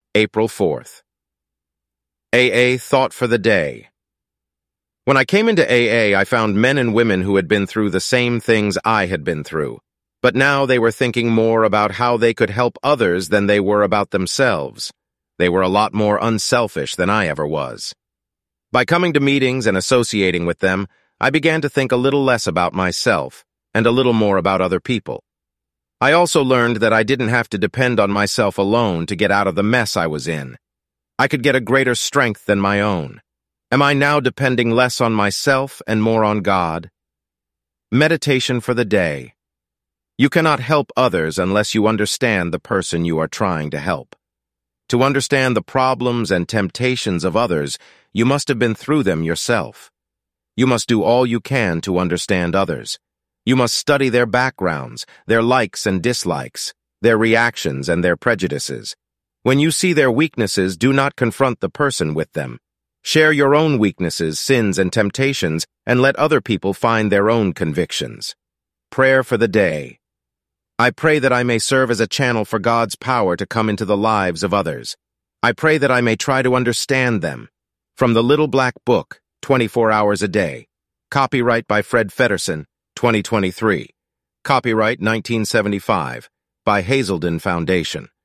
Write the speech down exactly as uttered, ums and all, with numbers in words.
April fourth. A A Thought for the Day. When I came into A A, I found men and women who had been through the same things I had been through, but now they were thinking more about how they could help others than they were about themselves. They were a lot more unselfish than I ever was. By coming to meetings and associating with them, I began to think a little less about myself and a little more about other people. I also learned that I didn't have to depend on myself alone to get out of the mess I was in. I could get a greater strength than my own. Am I now depending less on myself and more on God? Meditation for the day. You cannot help others unless you understand the person you are trying to help. To understand the problems and temptations of others, you must have been through them yourself. You must do all you can to understand others. You must study their backgrounds, their likes and dislikes, their reactions and their prejudices. When you see their weaknesses, do not confront the person with them. Share your own weaknesses, sins, and temptations, and let other people find their own convictions. Prayer for the day. I pray that I may serve as a channel for God's power to come into the lives of others. I pray that I may try to understand them. From the Little Black Book, twenty-four hours a day. Copyright by Fred Feddersen, twenty twenty-three. Copyright nineteen seventy-five, by Hazelden Foundation.